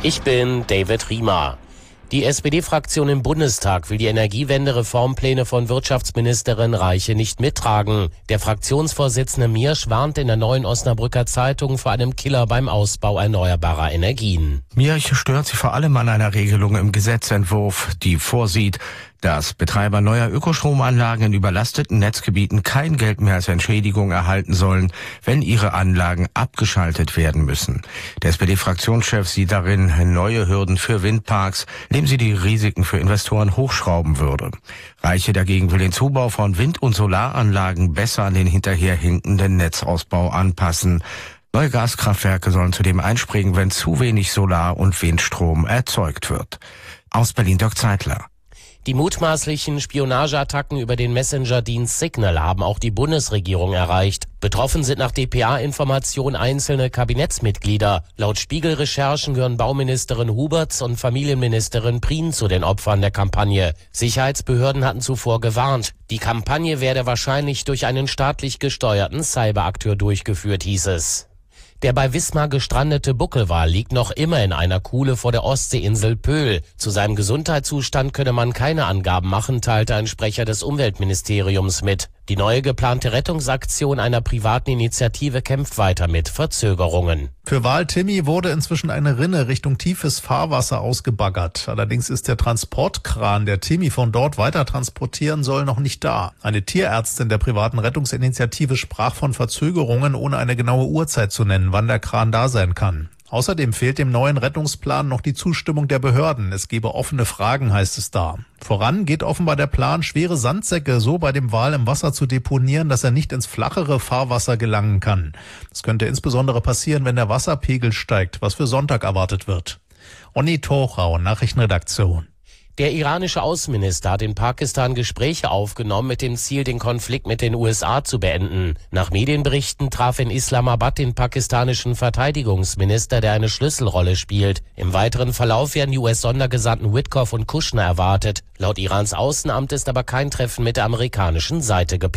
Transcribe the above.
Ich bin David Riemer. Die SPD-Fraktion im Bundestag will die Energiewende-Reformpläne von Wirtschaftsministerin Reiche nicht mittragen. Der Fraktionsvorsitzende Miersch warnt in der Neuen Osnabrücker Zeitung vor einem Killer beim Ausbau erneuerbarer Energien. Miersch stört sich vor allem an einer Regelung im Gesetzentwurf, die vorsieht, dass Betreiber neuer Ökostromanlagen in überlasteten Netzgebieten kein Geld mehr als Entschädigung erhalten sollen, wenn ihre Anlagen abgeschaltet werden müssen. Der SPD-Fraktionschef sieht darin neue Hürden für Windparks, indem sie die Risiken für Investoren hochschrauben würde. Reiche dagegen will den Zubau von Wind- und Solaranlagen besser an den hinterherhinkenden Netzausbau anpassen. Neue Gaskraftwerke sollen zudem einspringen, wenn zu wenig Solar- und Windstrom erzeugt wird. Aus Berlin Dirk Zeitler. Die mutmaßlichen Spionageattacken über den Messenger-Dienst Signal haben auch die Bundesregierung erreicht. Betroffen sind nach dpa-Informationen einzelne Kabinettsmitglieder. Laut Spiegel-Recherchen gehören Bauministerin Huberts und Familienministerin Prien zu den Opfern der Kampagne. Sicherheitsbehörden hatten zuvor gewarnt. Die Kampagne werde wahrscheinlich durch einen staatlich gesteuerten Cyberakteur durchgeführt, hieß es. Der bei Wismar gestrandete Buckelwal liegt noch immer in einer Kuhle vor der Ostseeinsel Pöhl. Zu seinem Gesundheitszustand könne man keine Angaben machen, teilte ein Sprecher des Umweltministeriums mit. Die neue geplante Rettungsaktion einer privaten Initiative kämpft weiter mit Verzögerungen. Für Wal Timmy wurde inzwischen eine Rinne Richtung tiefes Fahrwasser ausgebaggert. Allerdings ist der Transportkran, der Timmy von dort weiter transportieren soll, noch nicht da. Eine Tierärztin der privaten Rettungsinitiative sprach von Verzögerungen, ohne eine genaue Uhrzeit zu nennen, wann der Kran da sein kann. Außerdem fehlt dem neuen Rettungsplan noch die Zustimmung der Behörden. Es gebe offene Fragen, heißt es da. Voran geht offenbar der Plan, schwere Sandsäcke so bei dem Wal im Wasser zu deponieren, dass er nicht ins flachere Fahrwasser gelangen kann. Das könnte insbesondere passieren, wenn der Wasserpegel steigt, was für Sonntag erwartet wird. Onni Torau, Nachrichtenredaktion. Der iranische Außenminister hat in Pakistan Gespräche aufgenommen mit dem Ziel, den Konflikt mit den USA zu beenden. Nach Medienberichten traf in Islamabad den pakistanischen Verteidigungsminister, der eine Schlüsselrolle spielt. Im weiteren Verlauf werden die US-Sondergesandten Witkoff und Kushner erwartet. Laut Irans Außenamt ist aber kein Treffen mit der amerikanischen Seite geplant.